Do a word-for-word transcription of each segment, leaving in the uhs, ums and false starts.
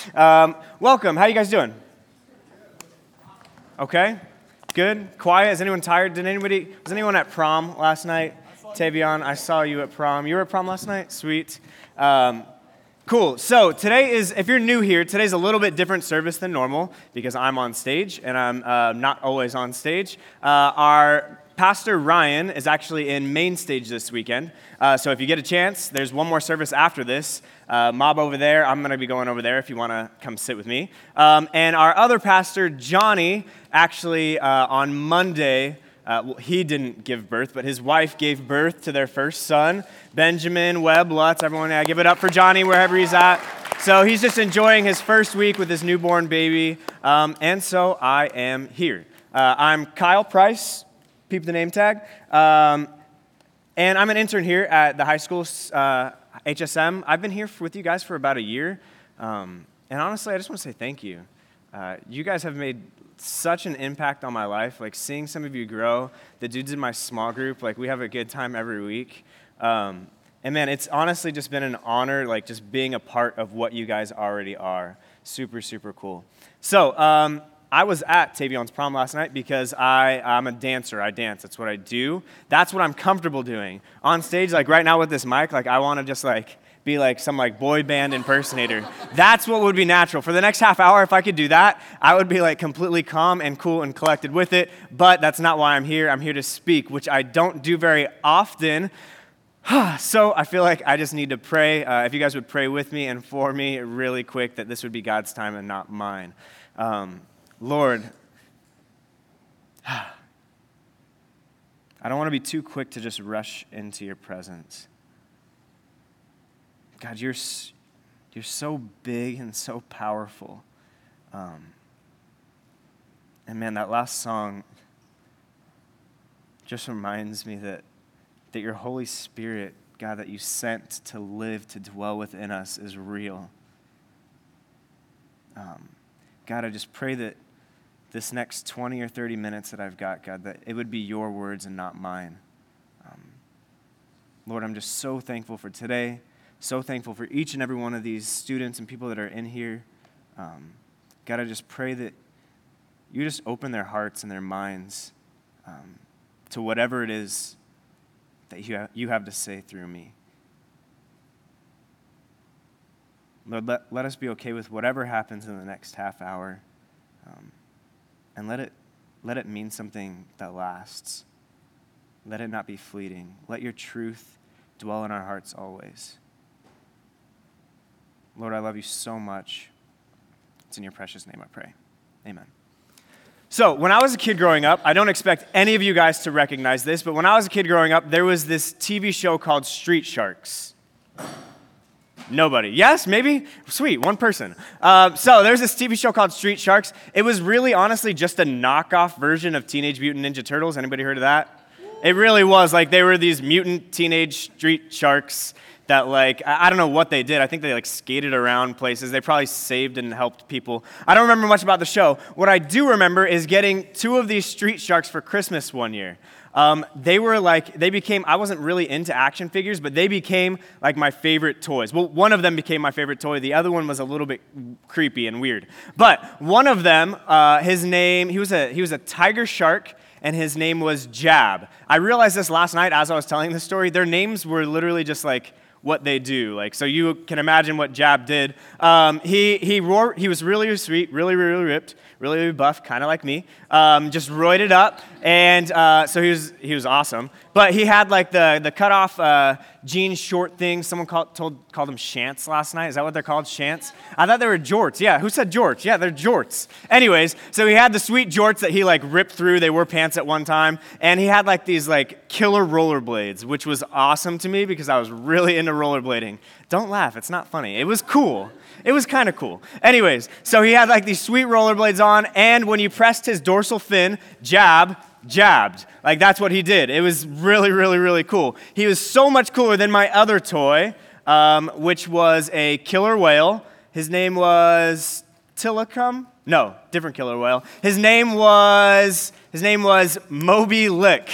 Um, welcome. How you guys doing? Okay. Good. Quiet. Is anyone tired? Did anybody? Was anyone at prom last night? Tavion, I saw you at prom. You were at prom last night? Sweet. Um, cool. So today is, if you're new here, today's a little bit different service than normal because I'm on stage and I'm uh, not always on stage. Uh, our Pastor Ryan is actually in main stage this weekend. Uh, so if you get a chance, there's one more service after this. Uh, mob over there. I'm going to be going over there if you want to come sit with me. Um, and our other pastor, Johnny, actually uh, on Monday, uh, well, he didn't give birth, but his wife gave birth to their first son, Benjamin Webb Lutz. Everyone, yeah, give it up for Johnny wherever he's at. So he's just enjoying his first week with his newborn baby. Um, and so I am here. Uh, I'm Kyle Price. Peep the name tag. Um, and I'm an intern here at the high school, uh, H S M. I've been here for, with you guys for about a year. Um, and honestly, I just want to say thank you. Uh, you guys have made such an impact on my life. Like seeing some of you grow, the dudes in my small group, like we have a good time every week. Um, and man, it's honestly just been an honor, like just being a part of what you guys already are. Super, super cool. So, um, I was at Tavion's prom last night because I, I'm a dancer. I dance. That's what I do. That's what I'm comfortable doing. On stage, like right now with this mic, like I want to just like be like some like boy band impersonator. That's what would be natural. For the next half hour, if I could do that, I would be like completely calm and cool and collected with it. But that's not why I'm here. I'm here to speak, which I don't do very often. So I feel like I just need to pray. Uh, if you guys would pray with me and for me really quick, that this would be God's time and not mine. Um, Lord, I don't want to be too quick to just rush into your presence. God, you're you're so big and so powerful. Um, and man, that last song just reminds me that, that your Holy Spirit, God, that you sent to live, to dwell within us is real. Um, God, I just pray that this next twenty or thirty minutes that I've got, God, that it would be your words and not mine. Um, Lord, I'm just so thankful for today, so thankful for each and every one of these students and people that are in here. Um, God, I just pray that you just open their hearts and their minds um, to whatever it is that you have, you have to say through me. Lord, let, let us be okay with whatever happens in the next half hour. Um, And let it let it mean something that lasts. Let it not be fleeting. Let your truth dwell in our hearts always. Lord, I love you so much. It's in your precious name I pray. Amen. So when I was a kid growing up, I don't expect any of you guys to recognize this, but when I was a kid growing up, there was this T V show called Street Sharks. Nobody. Yes, maybe? Sweet, one person. Uh, so there's this T V show called Street Sharks. It was really, honestly, just a knockoff version of Teenage Mutant Ninja Turtles. Anybody heard of that? It really was. Like, they were these mutant teenage street sharks that, like, I, I don't know what they did. I think they, like, skated around places. They probably saved and helped people. I don't remember much about the show. What I do remember is getting two of these street sharks for Christmas one year. Um, they were like, they became, I wasn't really into action figures, but they became like my favorite toys. Well, one of them became my favorite toy. The other one was a little bit creepy and weird. But one of them, uh, his name, he was a he was a tiger shark, and his name was Jab. I realized this last night as I was telling this story. Their names were literally just like what they do. Like, so you can imagine what Jab did. Um, he he roar, he was really sweet, really, really ripped, really, really buff, kind of like me. Um, just roided up, and uh, so he was he was awesome. But he had like the the cut off uh, jean short things. Someone called told called them shants last night. Is that what they're called? Shants? I thought they were jorts. Yeah, who said jorts? Yeah, they're jorts. Anyways, so he had the sweet jorts that he like ripped through. They wore pants at one time, and he had like these like killer rollerblades, which was awesome to me because I was really into rollerblading. Don't laugh, it's not funny. It was cool. It was kind of cool. Anyways, so he had like these sweet rollerblades on, and when you pressed his dorsal fin, Jab, jabbed. Like that's what he did. It was really, really, really cool. He was so much cooler than my other toy, um, which was a killer whale. His name was Tilikum? No, different killer whale. His name was, his name was Moby Lick.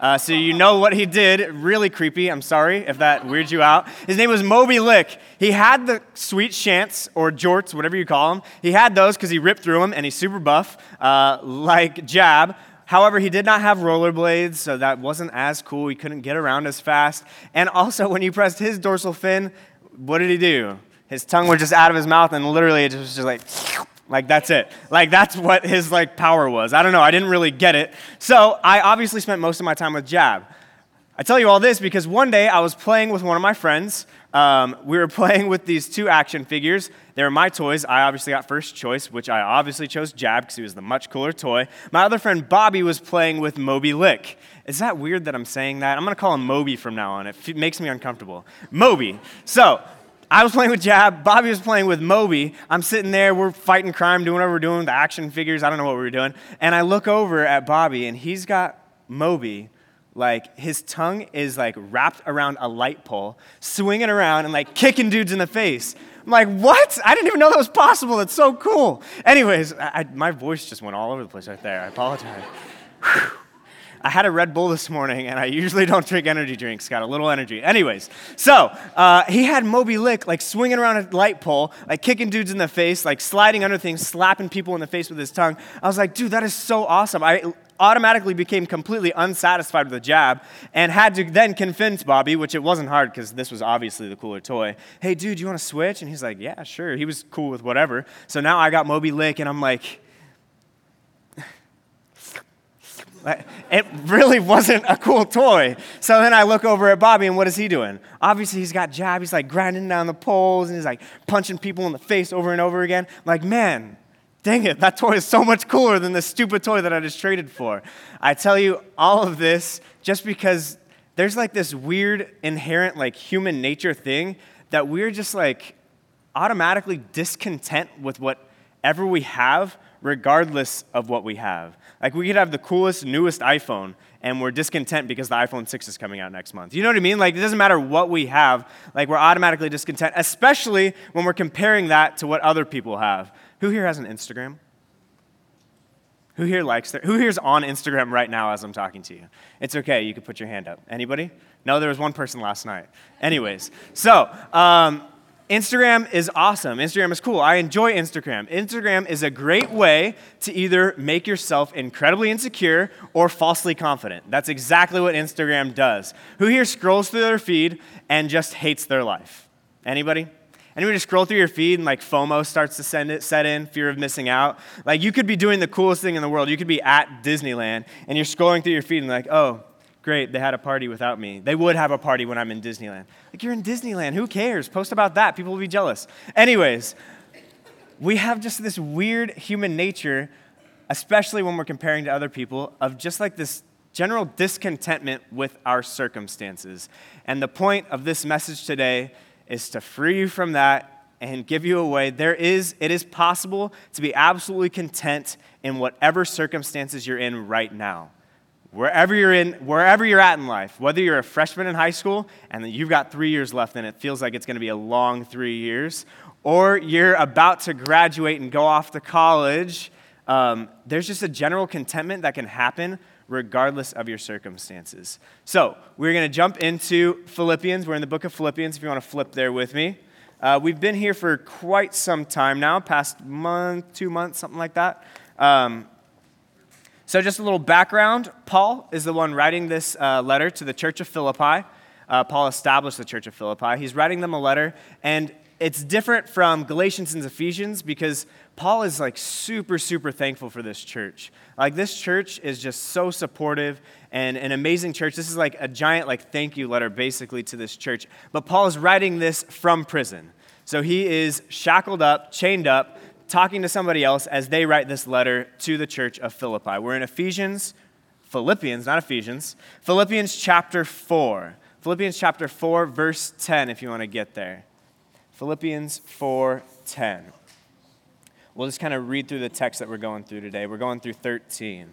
Uh, so you know what he did. Really creepy. I'm sorry if that weirds you out. His name was Moby Lick. He had the sweet shants or jorts, whatever you call them. He had those because he ripped through them, and he's super buff, uh, like Jab. However, he did not have rollerblades, so that wasn't as cool. He couldn't get around as fast. And also, when you pressed his dorsal fin, what did he do? His tongue was just out of his mouth, and literally it was just like, like that's it. Like that's what his like power was. I don't know. I didn't really get it. So I obviously spent most of my time with Jab. I tell you all this because one day I was playing with one of my friends. Um, we were playing with these two action figures. They were my toys. I obviously got first choice, which I obviously chose Jab because he was the much cooler toy. My other friend Bobby was playing with Moby Lick. Is that weird that I'm saying that? I'm going to call him Moby from now on. It f- makes me uncomfortable. Moby. So I was playing with Jab. Bobby was playing with Moby. I'm sitting there. We're fighting crime, doing whatever we're doing, the action figures. I don't know what we were doing. And I look over at Bobby, and he's got Moby. Like, his tongue is, like, wrapped around a light pole, swinging around and, like, kicking dudes in the face. I'm like, what? I didn't even know that was possible. That's so cool. Anyways, I, I, my voice just went all over the place right there. I apologize. I had a Red Bull this morning, and I usually don't drink energy drinks. Got a little energy. Anyways, so uh, he had Moby Lick, like, swinging around a light pole, like, kicking dudes in the face, like, sliding under things, slapping people in the face with his tongue. I was like, dude, that is so awesome. I automatically became completely unsatisfied with the Jab and had to then convince Bobby, which it wasn't hard because this was obviously the cooler toy, hey, dude, you want to switch? And he's like, yeah, sure. He was cool with whatever. So now I got Moby Lick, and I'm like, it really wasn't a cool toy. So then I look over at Bobby, and what is he doing? Obviously, he's got Jab. He's like grinding down the poles, and he's like punching people in the face over and over again. I'm like, man, dang it, that toy is so much cooler than the stupid toy that I just traded for. I tell you all of this just because there's like this weird inherent like human nature thing that we're just like automatically discontent with whatever we have regardless of what we have. Like we could have the coolest, newest iPhone and we're discontent because the iPhone six is coming out next month. You know what I mean? Like it doesn't matter what we have, like we're automatically discontent, especially when we're comparing that to what other people have. Who here has an Instagram? Who here likes their, who here's on Instagram right now as I'm talking to you? It's okay, you can put your hand up. Anybody? No, there was one person last night. Anyways, so um, Instagram is awesome. Instagram is cool. I enjoy Instagram. Instagram is a great way to either make yourself incredibly insecure or falsely confident. That's exactly what Instagram does. Who here scrolls through their feed and just hates their life? Anybody? Anybody just scroll through your feed and like FOMO starts to send it, set in, fear of missing out? Like you could be doing the coolest thing in the world. You could be at Disneyland and you're scrolling through your feed and like, oh, great, they had a party without me. They would have a party when I'm in Disneyland. Like you're in Disneyland, who cares? Post about that, people will be jealous. Anyways, we have just this weird human nature, especially when we're comparing to other people, of just like this general discontentment with our circumstances. And the point of this message today is to free you from that and give you a way. There is, it is possible to be absolutely content in whatever circumstances you're in right now. Wherever you're in, wherever you're at in life, whether you're a freshman in high school and you've got three years left and it feels like it's going to be a long three years, or you're about to graduate and go off to college, um, there's just a general contentment that can happen regardless of your circumstances. So we're going to jump into Philippians. We're in the book of Philippians, if you want to flip there with me. Uh, we've been here for quite some time now, past month, two months, something like that. Um, so just a little background. Paul is the one writing this uh, letter to the church of Philippi. Uh, Paul established the church of Philippi. He's writing them a letter, and it's different from Galatians and Ephesians because Paul is like super, super thankful for this church. Like this church is just so supportive and an amazing church. This is like a giant like thank you letter basically to this church. But Paul is writing this from prison. So he is shackled up, chained up, talking to somebody else as they write this letter to the church of Philippi. We're in Ephesians, Philippians, not Ephesians, Philippians chapter four. Philippians chapter four, verse ten, if you want to get there. Philippians four ten. We'll just kind of read through the text that we're going through today. We're going through thirteen.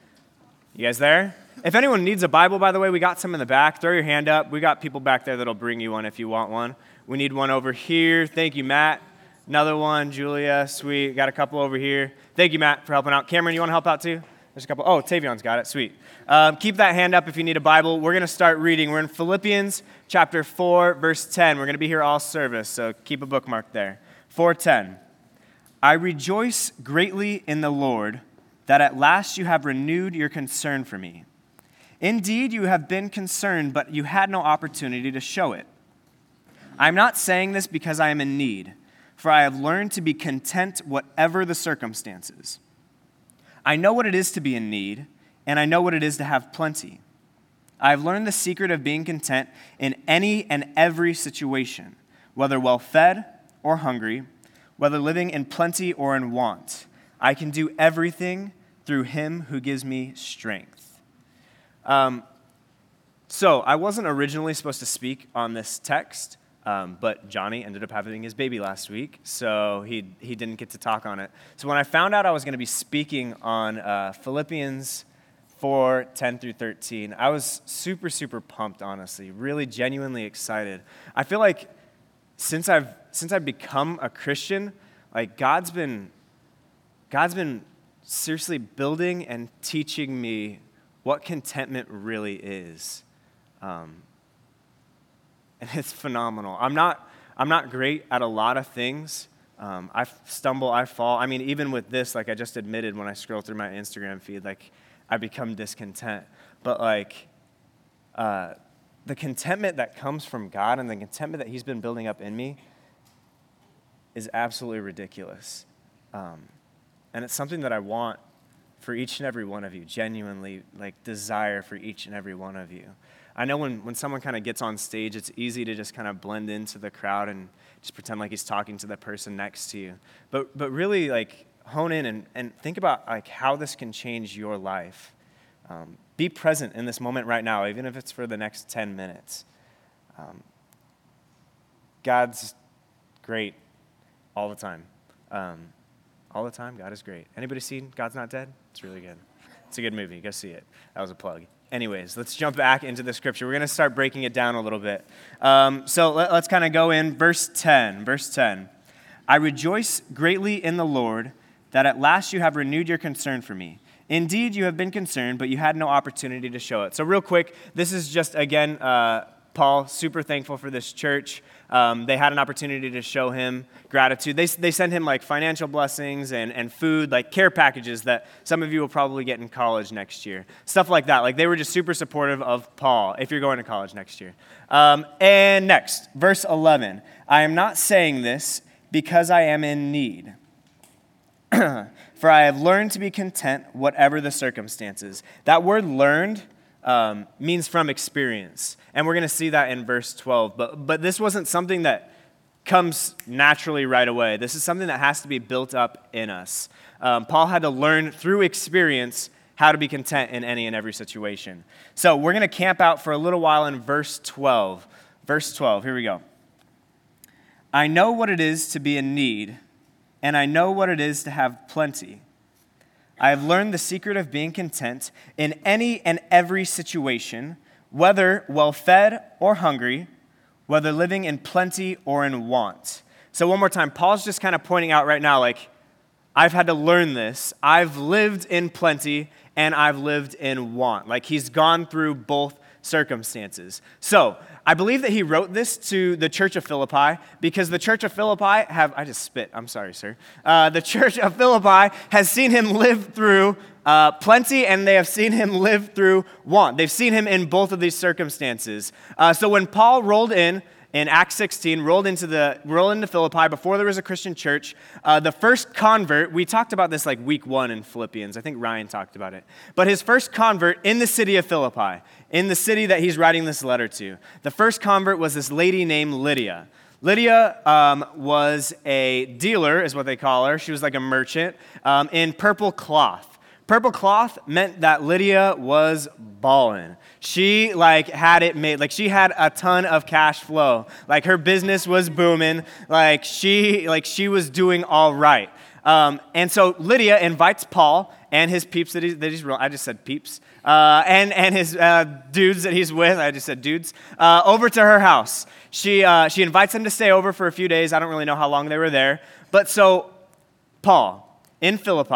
You guys there? If anyone needs a Bible, by the way, we got some in the back. Throw your hand up. We got people back there that'll bring you one if you want one. We need one over here. Thank you, Matt. Another one, Julia, sweet. Got a couple over here. Thank you, Matt, for helping out. Cameron, you want to help out too? There's a couple. Oh, Tavion's got it. Sweet. Um, keep that hand up if you need a Bible. We're going to start reading. We're in Philippians chapter four, verse ten. We're going to be here all service, so keep a bookmark there. four ten. I rejoice greatly in the Lord that at last you have renewed your concern for me. Indeed, you have been concerned, but you had no opportunity to show it. I am not saying this because I am in need, for I have learned to be content whatever the circumstances. I know what it is to be in need, and I know what it is to have plenty. I have learned the secret of being content in any and every situation, whether well-fed or hungry, whether living in plenty or in want. I can do everything through him who gives me strength. Um, so I wasn't originally supposed to speak on this text, um, but Johnny ended up having his baby last week, so he he didn't get to talk on it. So when I found out I was going to be speaking on uh, Philippians four, ten through thirteen, I was super, super pumped, honestly, really genuinely excited. I feel like since I've since I've become a Christian, like God's been God's been seriously building and teaching me what contentment really is. Um, and it's phenomenal. I'm not I'm not great at a lot of things. Um, I stumble, I fall. I mean, even with this, like I just admitted when I scroll through my Instagram feed, like I become discontent. But like uh, the contentment that comes from God and the contentment that he's been building up in me is absolutely ridiculous. Um, and it's something that I want for each and every one of you, genuinely like desire for each and every one of you. I know when, when someone kind of gets on stage, it's easy to just kind of blend into the crowd and just pretend like he's talking to the person next to you. But but really like hone in and, and think about like how this can change your life. Um, be present in this moment right now, even if it's for the next ten minutes. Um, God's great all the time. Um, all the time, God is great. Anybody seen God's Not Dead? It's really good. It's a good movie. Go see it. That was a plug. Anyways, let's jump back into the scripture. We're going to start breaking it down a little bit. Um, so let, let's kind of go in. Verse ten. Verse ten. I rejoice greatly in the Lord that at last you have renewed your concern for me. Indeed, you have been concerned, but you had no opportunity to show it. So real quick, this is just, again, uh, Paul, super thankful for this church. Um, they had an opportunity to show him gratitude. They they sent him like financial blessings and, and food, like care packages that some of you will probably get in college next year. Stuff like that. Like they were just super supportive of Paul if you're going to college next year. Um, and next, verse eleven. I am not saying this because I am in need. For I have learned to be content whatever the circumstances. That word learned Um, means from experience. And we're going to see that in verse twelve. But but this wasn't something that comes naturally right away. This is something that has to be built up in us. Um, Paul had to learn through experience how to be content in any and every situation. So we're going to camp out for a little while in verse twelve. Verse twelve, here we go. I know what it is to be in need, and I know what it is to have plenty. I have learned the secret of being content in any and every situation, whether well-fed or hungry, whether living in plenty or in want. So one more time, Paul's just kind of pointing out right now, like, I've had to learn this. I've lived in plenty and I've lived in want. Like, he's gone through both circumstances. So I believe that he wrote this to the church of Philippi because the church of Philippi have, I just spit, I'm sorry, sir. Uh, the church of Philippi has seen him live through uh, plenty and they have seen him live through want. They've seen him in both of these circumstances. Uh, so when Paul rolled in, in Acts sixteen, rolled into the rolled into Philippi before there was a Christian church. Uh, the first convert, we talked about this like week one in Philippians. I think Ryan talked about it. But his first convert in the city of Philippi, in the city that he's writing this letter to, the first convert was this lady named Lydia. Lydia um, was a dealer, is what they call her. She was like a merchant um, in purple cloth. Purple cloth meant that Lydia was ballin'. She like had it made, like she had a ton of cash flow. Like her business was booming. Like she, like she was doing all right. Um, and so Lydia invites Paul and his peeps that, he, that he's, I just said peeps, uh, and, and his uh, dudes that he's with, I just said dudes, uh, over to her house. She, uh, she invites them to stay over for a few days. I don't really know how long they were there. But so Paul in Philippi,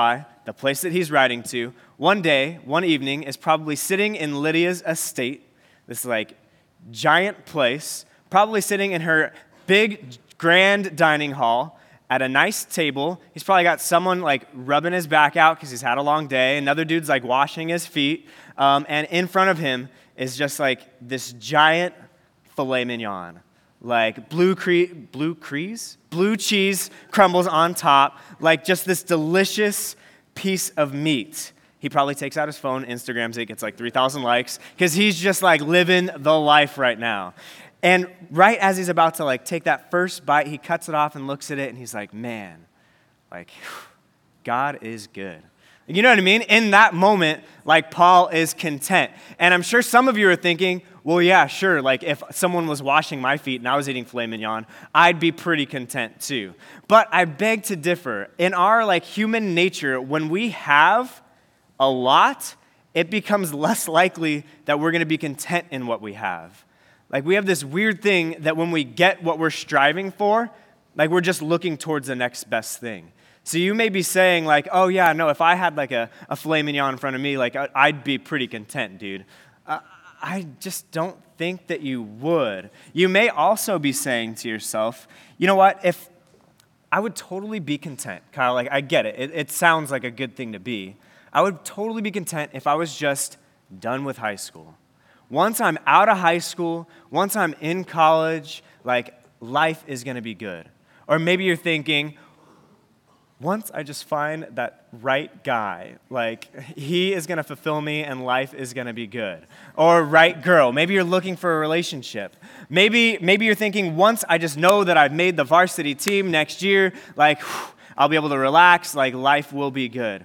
the place that he's riding to, one day, one evening, is probably sitting in Lydia's estate, this like giant place, probably sitting in her big, grand dining hall at a nice table. He's probably got someone like rubbing his back out because he's had a long day. Another dude's like washing his feet. Um, and in front of him is just like this giant filet mignon. Like blue cre- blue crease? Blue cheese crumbles on top. Like just this delicious piece of meat. He probably takes out his phone, Instagrams it, gets like three thousand likes, because he's just like living the life right now. And right as he's about to like take that first bite, he cuts it off and looks at it, and he's like, man, like, God is good. You know what I mean? In that moment, like, Paul is content. And I'm sure some of you are thinking, well, yeah, sure, like, if someone was washing my feet and I was eating filet mignon, I'd be pretty content too. But I beg to differ. In our, like, human nature, when we have a lot, it becomes less likely that we're going to be content in what we have. Like, we have this weird thing that when we get what we're striving for, like, we're just looking towards the next best thing. So you may be saying, like, oh, yeah, no, if I had, like, a, a filet mignon in front of me, like, I'd be pretty content, dude. Uh, I just don't think that you would. You may also be saying to yourself, you know what, if I would totally be content, Kyle, like, I get it. It, it sounds like a good thing to be. I would totally be content if I was just done with high school. Once I'm out of high school, once I'm in college, like, life is going to be good. Or maybe you're thinking, once I just find that right guy, like, he is going to fulfill me and life is going to be good. Or right girl. Maybe you're looking for a relationship. Maybe, maybe you're thinking, once I just know that I've made the varsity team next year, like, whew, I'll be able to relax, like, life will be good.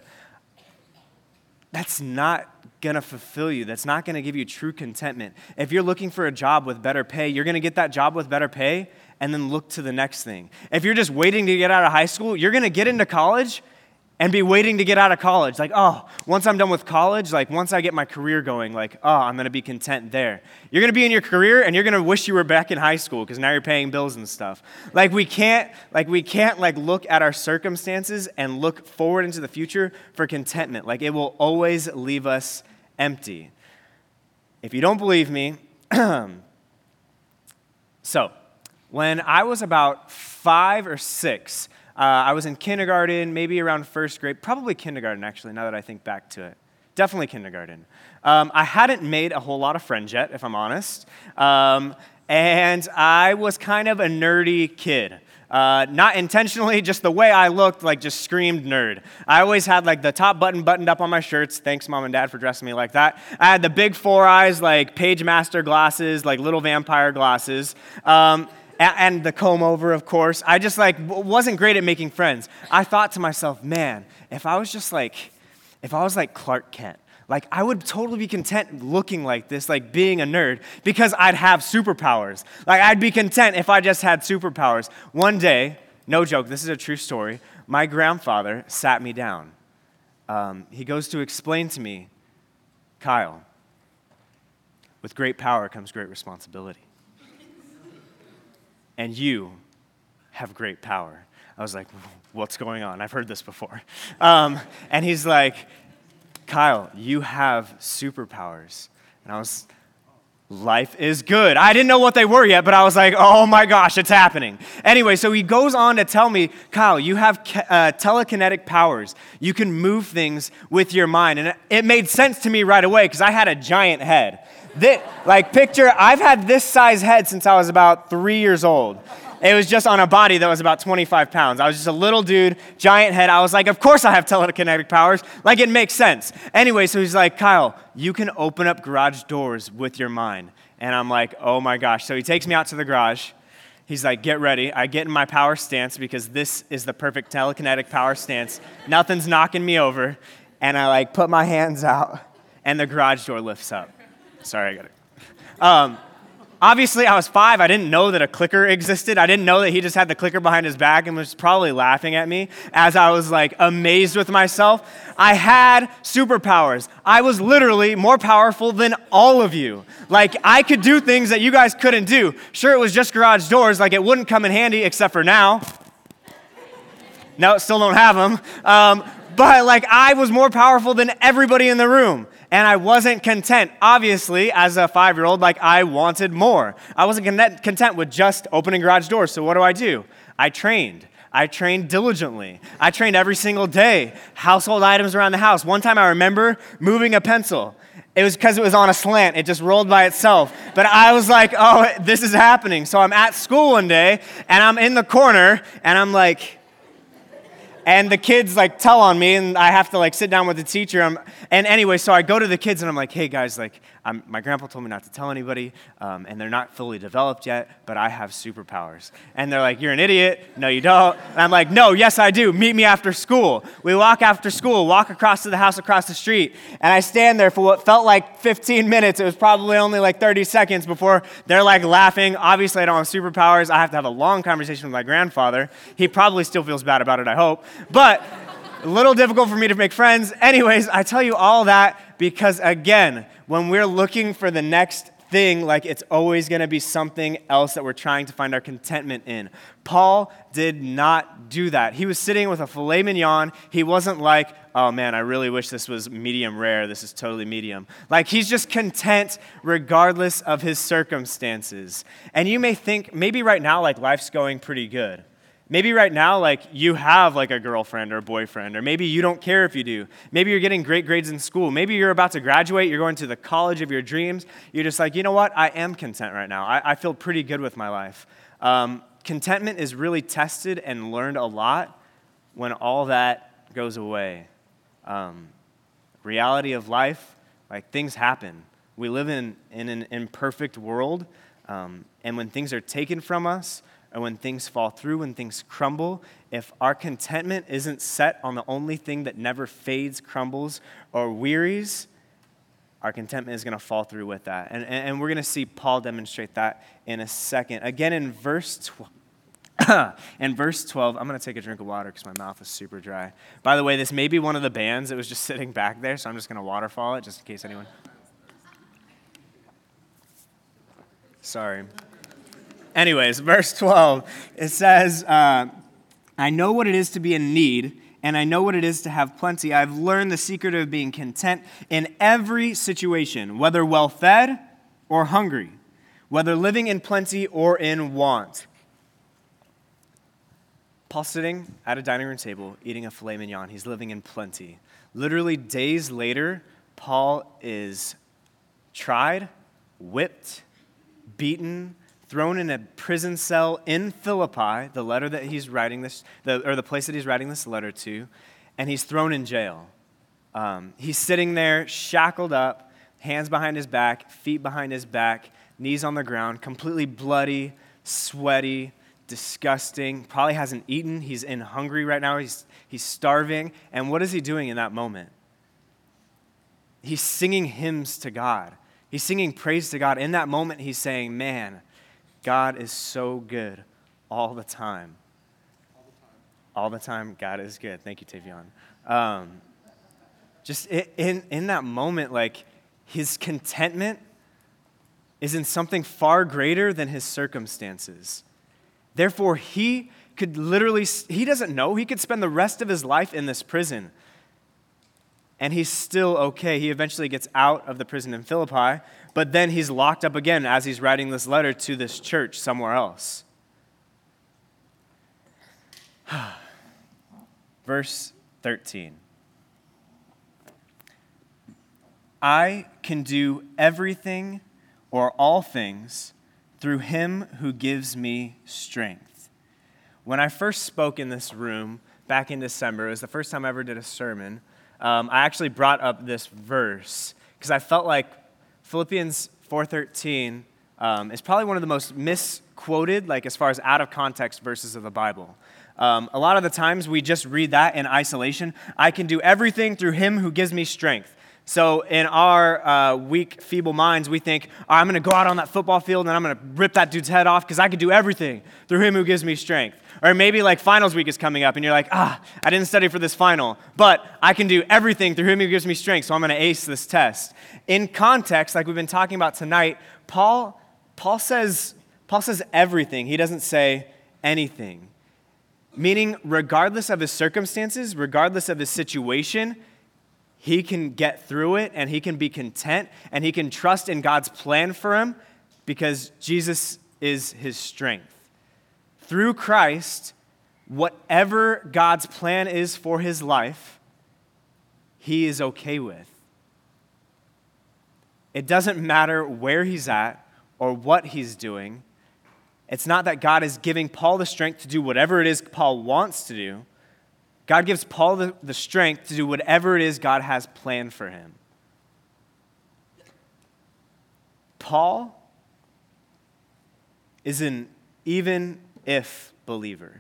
That's not going to fulfill you. That's not going to give you true contentment. If you're looking for a job with better pay, you're going to get that job with better pay and then look to the next thing. If you're just waiting to get out of high school, you're going to get into college and be waiting to get out of college. Like, oh, once I'm done with college, like once I get my career going, like, oh, I'm going to be content there. You're going to be in your career and you're going to wish you were back in high school because now you're paying bills and stuff. Like we can't, like we can't like look at our circumstances and look forward into the future for contentment. Like it will always leave us empty. If you don't believe me, so when I was about five or six, Uh, I was in kindergarten, maybe around first grade, probably kindergarten, actually, now that I think back to it. Definitely kindergarten. Um, I hadn't made a whole lot of friends yet, if I'm honest. Um, and I was kind of a nerdy kid. Uh, not intentionally, just the way I looked, like, just screamed nerd. I always had, like, the top button buttoned up on my shirts. Thanks, Mom and Dad, for dressing me like that. I had the big four eyes, like, Page Master glasses, like, little vampire glasses. Um, And the comb over, of course. I just, like, wasn't great at making friends. I thought to myself, man, if I was just, like, if I was, like, Clark Kent, like, I would totally be content looking like this, like, being a nerd, because I'd have superpowers. Like, I'd be content if I just had superpowers. One day, no joke, this is a true story, my grandfather sat me down. Um, he goes to explain to me, Kyle, with great power comes great responsibility. And you have great power. I was like, what's going on? I've heard this before. Um, and he's like, Kyle, you have superpowers. And I was, life is good. I didn't know what they were yet, but I was like, oh my gosh, it's happening. Anyway, so he goes on to tell me, Kyle, you have uh, telekinetic powers. You can move things with your mind. And it made sense to me right away because I had a giant head. This, like, picture, I've had this size head since I was about three years old. It was just on a body that was about twenty-five pounds. I was just a little dude, giant head. I was like, of course I have telekinetic powers. Like, it makes sense. Anyway, so he's like, Kyle, you can open up garage doors with your mind. And I'm like, oh my gosh. So he takes me out to the garage. He's like, get ready. I get in my power stance because this is the perfect telekinetic power stance. Nothing's knocking me over. And I, like, put my hands out, and the garage door lifts up. Sorry, I got it. Um, obviously, I was five. I didn't know that a clicker existed. I didn't know that he just had the clicker behind his back and was probably laughing at me as I was, like, amazed with myself. I had superpowers. I was literally more powerful than all of you. Like, I could do things that you guys couldn't do. Sure, it was just garage doors. Like, it wouldn't come in handy except for now. No, still don't have them. Um, But like I was more powerful than everybody in the room. And I wasn't content. Obviously, as a five-year-old, like I wanted more. I wasn't content with just opening garage doors. So what do I do? I trained. I trained diligently. I trained every single day. Household items around the house. One time I remember moving a pencil. It was because it was on a slant. It just rolled by itself. But I was like, oh, this is happening. So I'm at school one day, and I'm in the corner, and I'm like, and the kids like tell on me, and I have to like sit down with the teacher. I'm, and anyway, so I go to the kids, and I'm like, hey guys, like I'm, my grandpa told me not to tell anybody, um, and they're not fully developed yet, but I have superpowers. And they're like, you're an idiot. No, you don't. And I'm like, no, yes, I do. Meet me after school. We walk after school, walk across to the house across the street, and I stand there for what felt like fifteen minutes. It was probably only like thirty seconds before they're like laughing. Obviously, I don't have superpowers. I have to have a long conversation with my grandfather. He probably still feels bad about it, I hope. But a little difficult for me to make friends. Anyways, I tell you all that because, again, when we're looking for the next thing, like it's always going to be something else that we're trying to find our contentment in. Paul did not do that. He was sitting with a filet mignon. He wasn't like, oh man, I really wish this was medium rare. This is totally medium. Like he's just content regardless of his circumstances. And you may think, maybe right now, like life's going pretty good. Maybe right now, like, you have, like, a girlfriend or a boyfriend, or maybe you don't care if you do. Maybe you're getting great grades in school. Maybe you're about to graduate. You're going to the college of your dreams. You're just like, you know what? I am content right now. I, I feel pretty good with my life. Um, contentment is really tested and learned a lot when all that goes away. Um, reality of life, like, things happen. We live in, in an imperfect world, um, and when things are taken from us, or when things fall through, when things crumble, if our contentment isn't set on the only thing that never fades, crumbles, or wearies, our contentment is going to fall through with that. And, and we're going to see Paul demonstrate that in a second. Again, in verse twelve, in verse twelve, I'm going to take a drink of water because my mouth is super dry. By the way, this may be one of the bands that was just sitting back there, so I'm just going to waterfall it just in case anyone... Sorry. Anyways, verse twelve, it says, uh, I know what it is to be in need, and I know what it is to have plenty. I've learned the secret of being content in every situation, whether well-fed or hungry, whether living in plenty or in want. Paul's sitting at a dining room table eating a filet mignon. He's living in plenty. Literally days later, Paul is tried, whipped, beaten, thrown in a prison cell in Philippi, the letter that he's writing this, the, or the place that he's writing this letter to, and he's thrown in jail. Um, he's sitting there, shackled up, hands behind his back, feet behind his back, knees on the ground, completely bloody, sweaty, disgusting. Probably hasn't eaten. He's in hungry right now. He's he's starving. And what is he doing in that moment? He's singing hymns to God. He's singing praise to God. In that moment, he's saying, man, God is so good all the time. All the time. All the time, God is good. Thank you, Tavion. Um, just in, in that moment, like, his contentment is in something far greater than his circumstances. Therefore, he could literally, he doesn't know, he could spend the rest of his life in this prison, and he's still okay. He eventually gets out of the prison in Philippi, but then he's locked up again as he's writing this letter to this church somewhere else. Verse thirteen. I can do everything or all things through him who gives me strength. When I first spoke in this room back in December, it was the first time I ever did a sermon, um, I actually brought up this verse because I felt like Philippians four thirteen um, is probably one of the most misquoted, like as far as out of context verses of the Bible. Um, a lot of the times we just read that in isolation. I can do everything through him who gives me strength. So in our uh, weak, feeble minds, we think, oh, I'm going to go out on that football field and I'm going to rip that dude's head off because I can do everything through him who gives me strength. Or maybe like finals week is coming up and you're like, ah, I didn't study for this final, but I can do everything through him who gives me strength, so I'm going to ace this test. In context, like we've been talking about tonight, Paul, Paul says, Paul says everything. He doesn't say anything. Meaning, regardless of his circumstances, regardless of his situation, he can get through it and he can be content and he can trust in God's plan for him because Jesus is his strength. Through Christ, whatever God's plan is for his life, he is okay with. It doesn't matter where he's at or what he's doing. It's not that God is giving Paul the strength to do whatever it is Paul wants to do. God gives Paul the, the strength to do whatever it is God has planned for him. Paul is an even-if believer.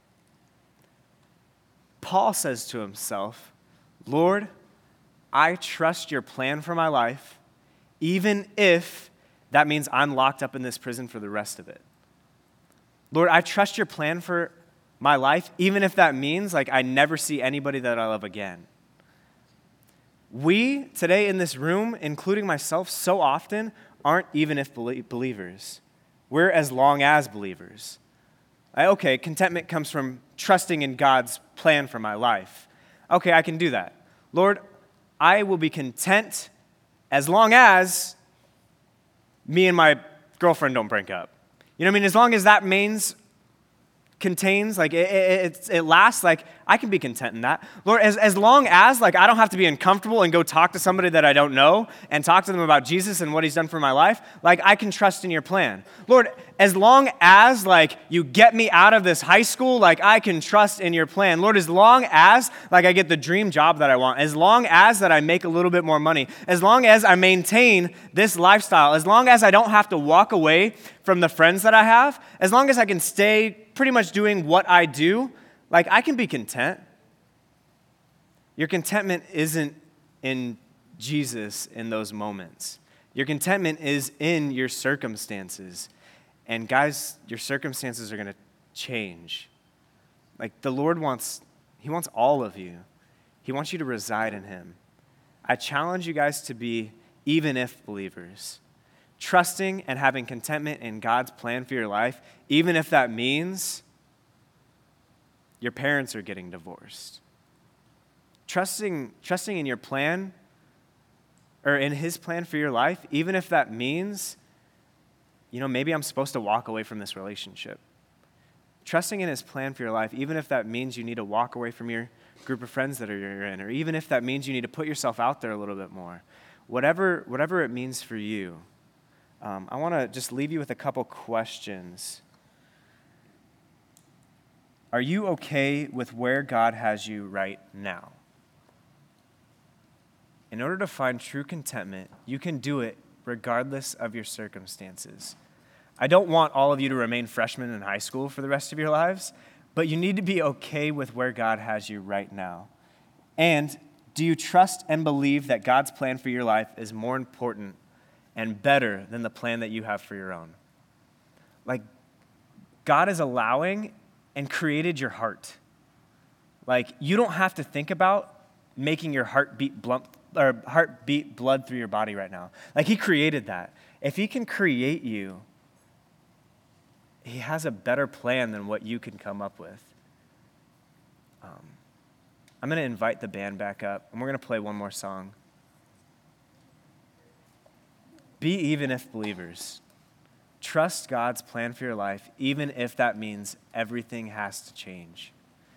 Paul says to himself, Lord, I trust your plan for my life, even if that means I'm locked up in this prison for the rest of it. Lord, I trust your plan for my life, even if that means like I never see anybody that I love again. We today in this room, including myself, so often aren't even if believers. We're as long as believers. I, okay, contentment comes from trusting in God's plan for my life. Okay, I can do that. Lord, I will be content as long as me and my girlfriend don't break up. You know what I mean? As long as that means contains, like it, it, it lasts, like I can be content in that. Lord, as, as long as like I don't have to be uncomfortable and go talk to somebody that I don't know and talk to them about Jesus and what he's done for my life, like I can trust in your plan. Lord, as long as like you get me out of this high school, like I can trust in your plan. Lord, as long as like I get the dream job that I want, as long as that I make a little bit more money, as long as I maintain this lifestyle, as long as I don't have to walk away from the friends that I have, as long as I can stay pretty much doing what I do, like I can be content. Your contentment isn't in Jesus in those moments. Your contentment is in your circumstances. And guys, your circumstances are going to change. Like the Lord wants, he wants all of you. He wants you to reside in him. I challenge you guys to be even if believers. Trusting and having contentment in God's plan for your life, even if that means your parents are getting divorced. Trusting, trusting in your plan, or in his plan for your life, even if that means, you know, maybe I'm supposed to walk away from this relationship. Trusting in his plan for your life, even if that means you need to walk away from your group of friends that you're in, or even if that means you need to put yourself out there a little bit more. Whatever, whatever it means for you. Um, I want to just leave you with a couple questions. Are you okay with where God has you right now? In order to find true contentment, you can do it regardless of your circumstances. I don't want all of you to remain freshmen in high school for the rest of your lives, but you need to be okay with where God has you right now. And do you trust and believe that God's plan for your life is more important and better than the plan that you have for your own? Like, God is allowing and created your heart. Like, you don't have to think about making your heart beat blunt, or heart beat blood through your body right now. Like, he created that. If he can create you, he has a better plan than what you can come up with. Um, I'm going to invite the band back up, and we're going to play one more song. Be even if believers. Trust God's plan for your life, even if that means everything has to change.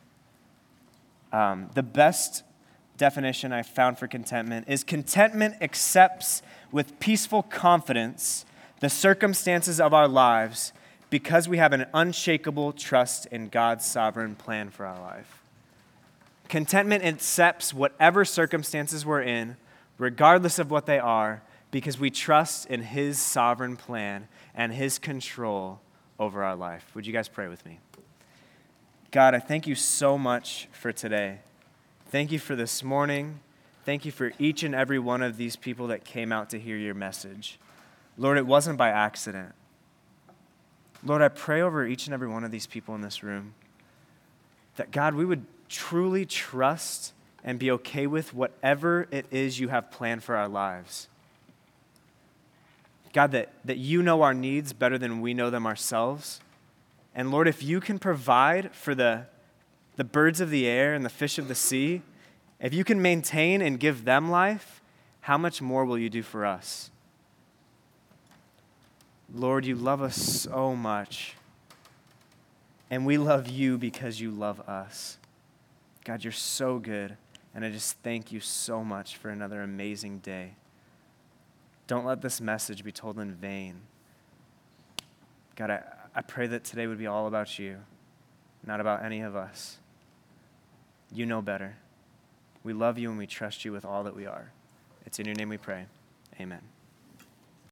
Um, the best definition I found for contentment is contentment accepts with peaceful confidence the circumstances of our lives because we have an unshakable trust in God's sovereign plan for our life. Contentment accepts whatever circumstances we're in, regardless of what they are, because we trust in his sovereign plan and his control over our life. Would you guys pray with me? God, I thank you so much for today. Thank you for this morning. Thank you for each and every one of these people that came out to hear your message. Lord, it wasn't by accident. Lord, I pray over each and every one of these people in this room that, God, we would truly trust and be okay with whatever it is you have planned for our lives. God, that, that you know our needs better than we know them ourselves. And Lord, if you can provide for the the birds of the air and the fish of the sea, if you can maintain and give them life, how much more will you do for us? Lord, you love us so much, and we love you because you love us. God, you're so good, and I just thank you so much for another amazing day. Don't let this message be told in vain. God, I, I pray that today would be all about you, not about any of us. You know better. We love you and we trust you with all that we are. It's in your name we pray. Amen.